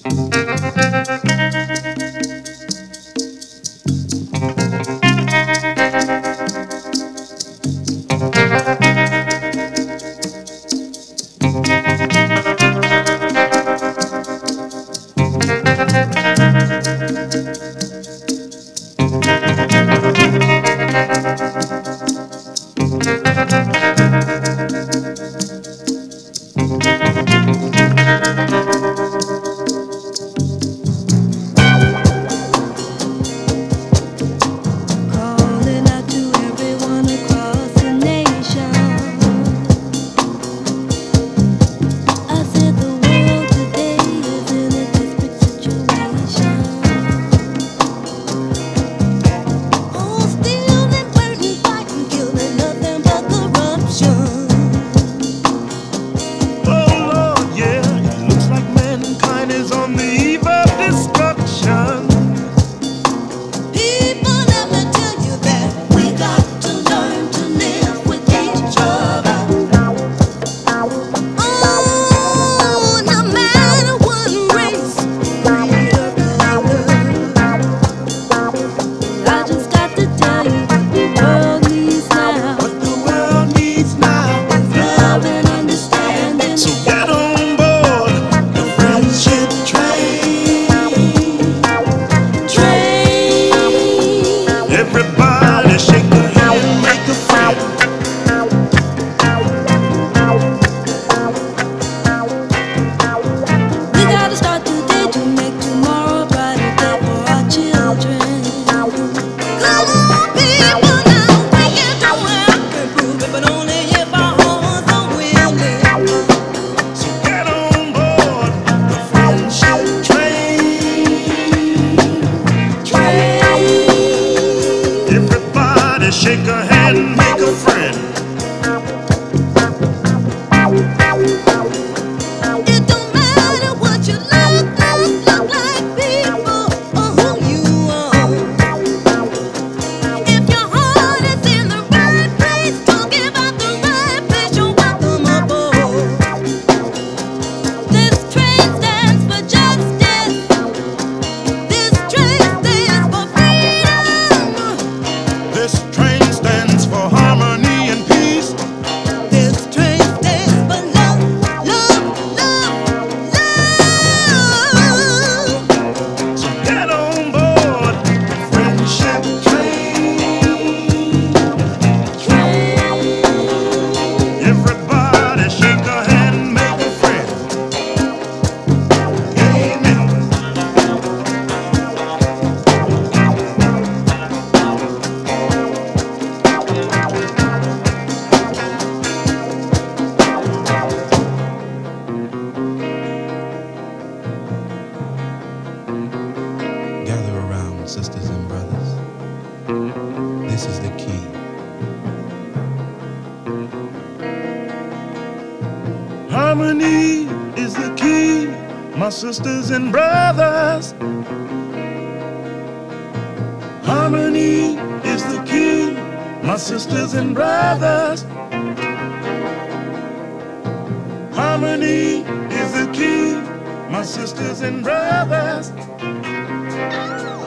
Calling out to everyone across the nation. I said the world today is in a desperate situation. Oh, stealing, burning, fighting, killing, nothing but corruption. Oh Lord, yeah, it looks like mankind is on the eve of destruction. People, let me tell you that we got to learn to live with each other. Oh, no matter what race, creed, or color. I just got to tell you what the world needs now. What the world needs now is Love love. and understanding. So get on board the friendship train. Train. Everybody shake a hand, make a friend. We gotta start today to make tomorrow a brighter day for our children. Come on, people, now we can do it. I can prove it, but only if our hearts are willing. So get on board the friendship train. Train. Everybody shake a hand, make a friend. It don't matter what you look like, people, or who you are. If your heart is in the right place, talking about the right place, you're welcome aboard. This train stands for justice. This train stands for freedom. This train stands for harmony and peace. This train stands for love, love, love, love. So get on board the friendship train. Everybody shake a hand, make a friend. Amen. Gather around, sisters and brothers. This is the key. Harmony is the key, my sisters and brothers. Harmony is the key, my sisters and brothers. Harmony is the key, my sisters and brothers.